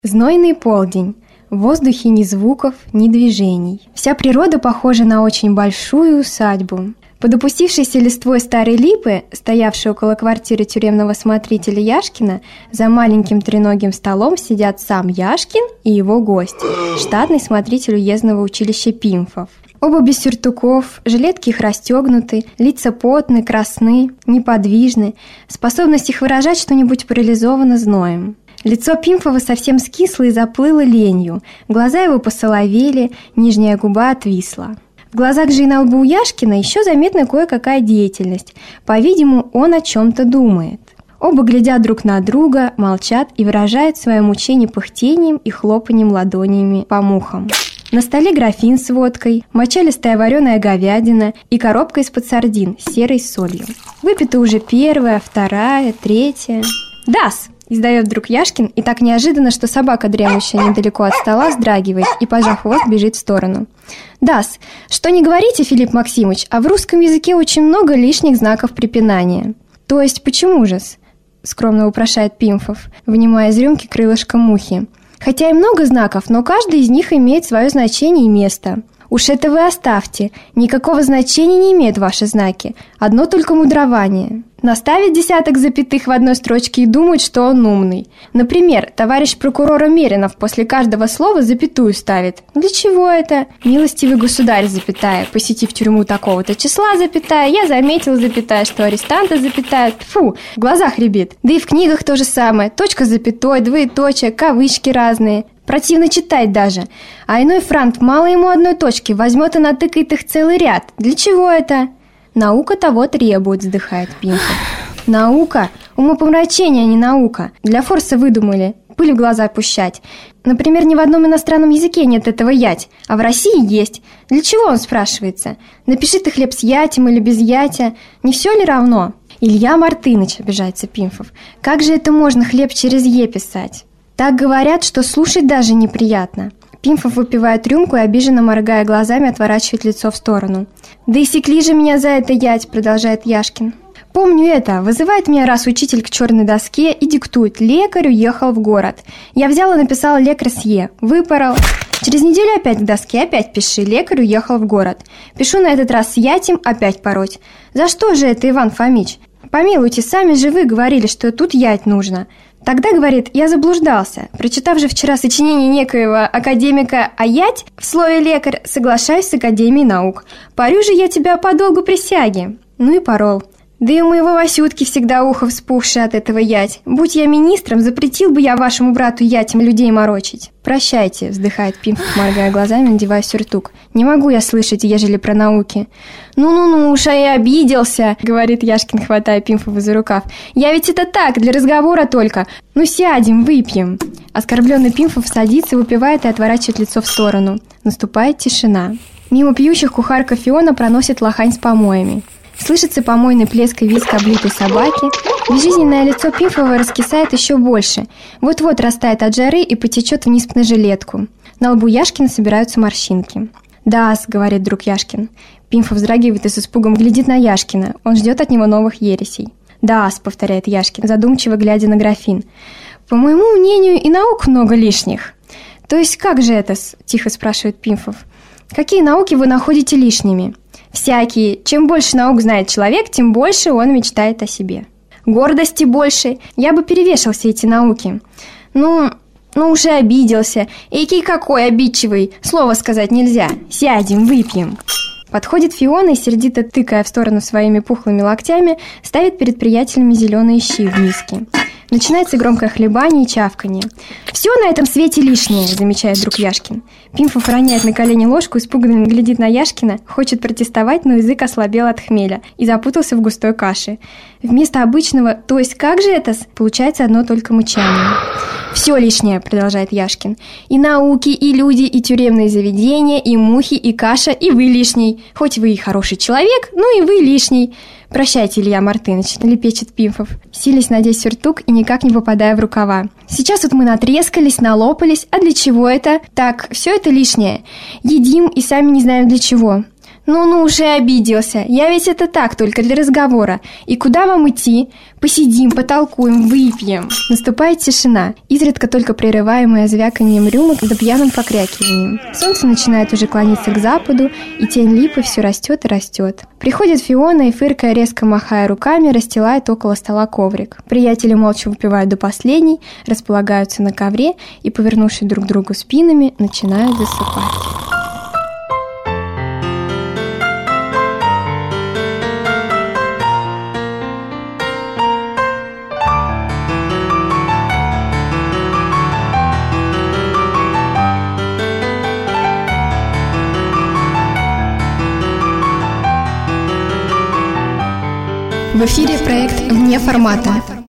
Знойный полдень. В воздухе ни звуков, ни движений. Вся природа похожа на очень большую усадьбу. Под опустившейся листвой старой липы, стоявшей около квартиры тюремного смотрителя Яшкина, за маленьким треногим столом сидят сам Яшкин и его гость, штатный смотритель уездного училища Пимфов. Оба без сюртуков, жилетки их расстегнуты, лица потны, красны, неподвижны, способность их выражать что-нибудь парализована зноем. Лицо Пимфова совсем скисло и заплыло ленью, глаза его посоловели, нижняя губа отвисла. В глазах же и на лбу у Яшкина еще заметна кое-какая деятельность. По-видимому, он о чем-то думает. Оба глядят друг на друга, молчат и выражают свое мучение пыхтением и хлопанием ладонями по мухам. На столе графин с водкой, мочалистая вареная говядина и коробка из-под сардин с серой солью. Выпита уже первая, вторая, третья. «Дас!» – издает вдруг Яшкин, и так неожиданно, что собака, дремлющая недалеко от стола, вздрагивает и, пожав хвост, бежит в сторону. «Дас, что не говорите, Филипп Максимович, а в русском языке очень много лишних знаков препинания». «То есть почему же-с?» – скромно упрашивает Пимфов, вынимая из рюмки крылышко мухи. «Хотя и много знаков, но каждый из них имеет свое значение и место». «Уж это вы оставьте. Никакого значения не имеют ваши знаки. Одно только мудрование. Наставит десяток запятых в одной строчке и думает, что он умный. Например, товарищ прокурора Меринов после каждого слова запятую ставит. Для чего это? Милостивый государь, запятая, посетив тюрьму такого-то числа, запятая, я заметил, запятая, что арестанта, запятая, тьфу, в глазах рябит. Да и в книгах то же самое. Точка с запятой, двоеточие, кавычки разные. Противно читать даже. А иной франт, мало ему одной точки, возьмет и натыкает их целый ряд. Для чего это?» «Наука того требует», вздыхает Пимфов. «Наука? Умопомрачение, а не наука. Для форса выдумали. Пыль в глаза пущать. Например, ни в одном иностранном языке нет этого ять, а в России есть. Для чего, он спрашивается? Напиши ты хлеб с ятем или без ятя. Не все ли равно?» «Илья Мартыныч», обижается Пимфов. «Как же это можно хлеб через «е» писать?» «Так говорят, что слушать даже неприятно». Пимфов выпивает рюмку и, обиженно моргая глазами, отворачивает лицо в сторону. «Да и секли же меня за это ять», продолжает Яшкин. «Помню это. Вызывает меня раз учитель к черной доске и диктует: лекарь уехал в город. Я взял и написал лекарь с «е». Выпорол. Через неделю опять к доске, опять пиши: лекарь уехал в город. Пишу на этот раз с ятем, опять пороть. За что же это, Иван Фомич? Помилуйте, сами же вы говорили, что тут ять нужно. Тогда, говорит, я заблуждался. Прочитав же вчера сочинение некоего академика Аять в слове «лекарь», соглашаюсь с Академией наук. Порю же я тебя по долгу присяги». Ну и порол. Да и у моего Васютки всегда ухо вспухшее от этого ять. Будь я министром, запретил бы я вашему брату ятем людей морочить. «Прощайте», вздыхает Пимфов, моргая глазами, надевая сюртук. «Не могу я слышать, ежели про науки». «Ну, уж я и обиделся», говорит Яшкин, хватая Пимфова за рукав. «Я ведь это так, для разговора только. Ну сядем, выпьем». Оскорбленный Пимфов садится, выпивает и отворачивает лицо в сторону. Наступает тишина. Мимо пьющих кухарка Фиона проносит лохань с помоями. Слышится помойный плеск и визг облитой собаки. Безжизненное лицо Пимфова раскисает еще больше. Вот-вот растает от жары и потечет вниз на жилетку. На лбу Яшкина собираются морщинки. «Да-с», говорит друг Яшкин. Пимфов вздрагивает и с испугом глядит на Яшкина. Он ждет от него новых ересей. «Да-с», повторяет Яшкин, задумчиво глядя на графин. «По моему мнению, и наук много лишних». «То есть как же это-с?» тихо спрашивает Пимфов. «Какие науки вы находите лишними?» «Всякие. Чем больше наук знает человек, тем больше он мечтает о себе. Гордости больше. Я бы перевешал все эти науки». Ну, уже обиделся. Экий какой обидчивый. Слова сказать нельзя. Сядем, выпьем». Подходит Фиона и, сердито тыкая в сторону своими пухлыми локтями, ставит перед приятелями зеленые щи в миске. Начинается громкое хлебание и чавканье. «Все на этом свете лишнее», замечает друг Яшкин. Пимфов роняет на колени ложку, испуганно глядит на Яшкина, хочет протестовать, но язык ослабел от хмеля и запутался в густой каше. Вместо обычного «то есть как же это?» получается одно только мычание. «Все лишнее», продолжает Яшкин. «И науки, и люди, и тюремные заведения, и мухи, и каша, и вы лишний. Хоть вы и хороший человек, но и вы лишний». «Прощайте, Илья Мартыныч», – лепечет Пимфов, силясь надеть сюртук и никак не попадая в рукава. «Сейчас вот мы натрескались, налопались, а для чего это? Так, все это лишнее. Едим и сами не знаем для чего». Ну уже обиделся. Я ведь это так, только для разговора. И куда вам идти? Посидим, потолкуем, выпьем. Наступает тишина, изредка только прерываемая звяканием рюмок да пьяным покрякиванием. Солнце начинает уже клониться к западу, и тень липы все растет и растет. Приходит Фиона и, фыркая, резко махая руками, расстилает около стола коврик. Приятели молча выпивают до последней, располагаются на ковре и, повернувшись друг к другу спинами, начинают засыпать. В эфире проект «Вне формата».